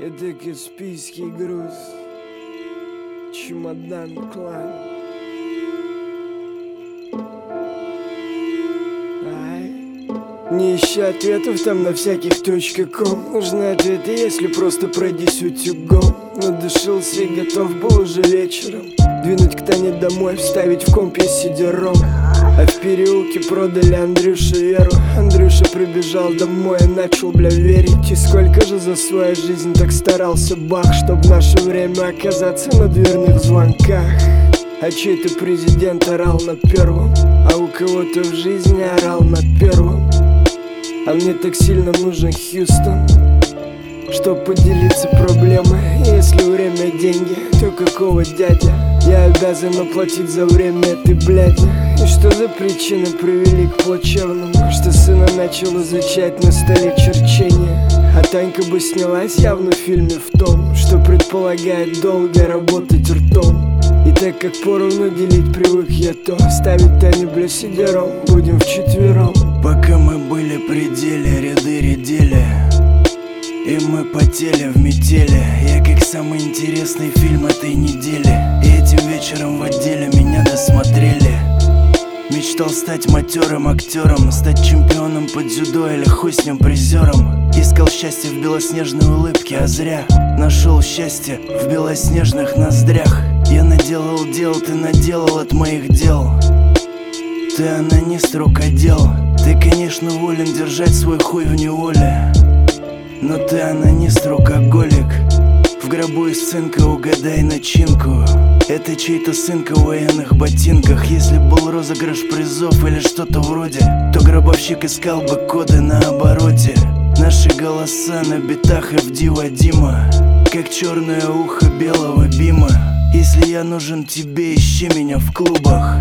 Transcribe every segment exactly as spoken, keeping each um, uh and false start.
Это Каспийский груз, чемодан клан. Ай. Не ищи ответов там на всяких точках ком. Нужны ответы, если просто пройдись утюгом. Надышился и готов был уже вечером двинуть к Тане домой, вставить в комп сидером. А в переулке продали Андрюше веру. Андрюша прибежал домой и начал, бля, верить. И сколько же за свою жизнь так старался Бах, чтоб в наше время оказаться на дверных звонках. А чей-то президент орал на первом, а у кого-то в жизни орал на первом. А мне так сильно нужен Хьюстон, чтоб поделиться проблемой. Если время деньги, то какого дядя? Я обязан оплатить за время этой бляди. И что за причины привели к плачевному? Что сына начал изучать на столе черчение. А Танька бы снялась явно в фильме в том, что предполагает долго работать ртом. И так как поровну делить привык я, то ставить Таню, бля, сидером будем вчетвером. Пока мы были при деле, ряды редели, и мы потели в метели. Я как самый интересный фильм этой недели. И этим вечером в отделе меня досмотрели. Мечтал стать матерым актером, стать чемпионом по дзюдо или хуй с ним призером. Искал счастье в белоснежной улыбке, а зря нашел счастье в белоснежных ноздрях. Я наделал дел, ты наделал от моих дел. Ты анонист, рукодел. Ты, конечно, волен держать свой хуй в неволе, но ты анонист, рукоголик. В гробу из цинка угадай начинку. Это чей-то сынка в военных ботинках. Если был розыгрыш призов или что-то вроде, то гробовщик искал бы коды на обороте. Наши голоса на битах и в Дива Дима, как черное ухо белого бима. Если я нужен тебе, ищи меня в клубах.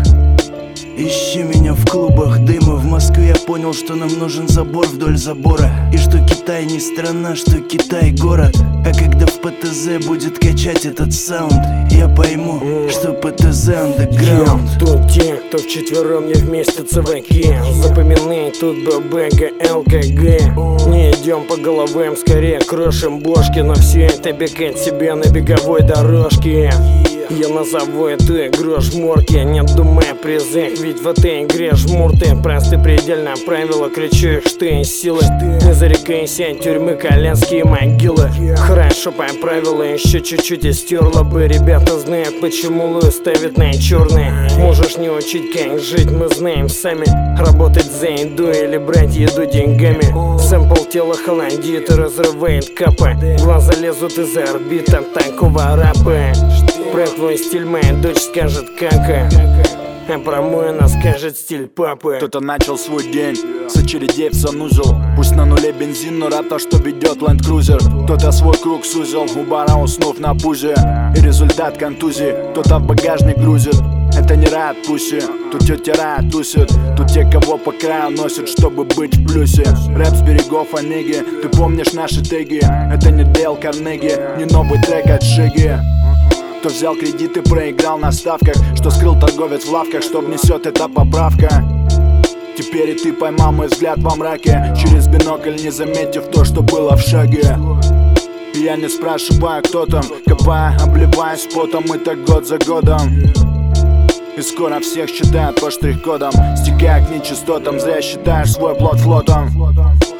Ищи меня в клубах дыма. В Москве я понял, что нам нужен забор вдоль забора. И что Китай не страна, что Китай город. А когда в ПТЗ будет качать этот саунд, я пойму, mm. что ПТЗ underground. Я тут те, кто вчетвером не вместе ЦВК. Запоминай, тут ББГ, ЛКГ. Не идем по головам, скорее крошим бошки. Но все это бегать себе на беговой дорожке. Я назову эту игру жмурки, не думая о призах, ведь в этой игре жмурты. Просты предельно правила, кричу их, что есть силы. Не зарекайся от тюрьмы, коляски могилы. Хорошо поправила, еще чуть-чуть и стерла бы. Ребята знают, почему Луи ставит на черные. Можешь не учить, как жить, мы знаем сами. Работать за еду или брать еду деньгами. Сэмпл тела холодит и разрывает капы. Глаза лезут из орбит от такого рапа. Про твой стиль моя дочь скажет кака, а про мой она скажет стиль папы. Кто-то начал свой день с очередей в санузел. Пусть на нуле бензин, но рад то, что ведет Land Cruiser. Кто-то свой круг сузил, у бара уснув на пузе. И результат контузии кто-то в багажник грузит. Это не рад пуси, тут тетя Рая тусит. Тут те, кого по краю носят, чтобы быть в плюсе. Рэп с берегов Онеги, ты помнишь наши теги. Это не Дейл Карнеги, не новый трек от Шиги. Кто взял кредит и проиграл на ставках, что скрыл торговец в лавках, что внесет эта поправка. Теперь и ты поймал мой взгляд во мраке, через бинокль не заметив то, что было в шаге. Я не спрашиваю, кто там, копая, обливаясь потом, и так год за годом. И скоро всех считают по штрих-кодам, стекая к нечистотам. Зря считаешь свой плод флотом.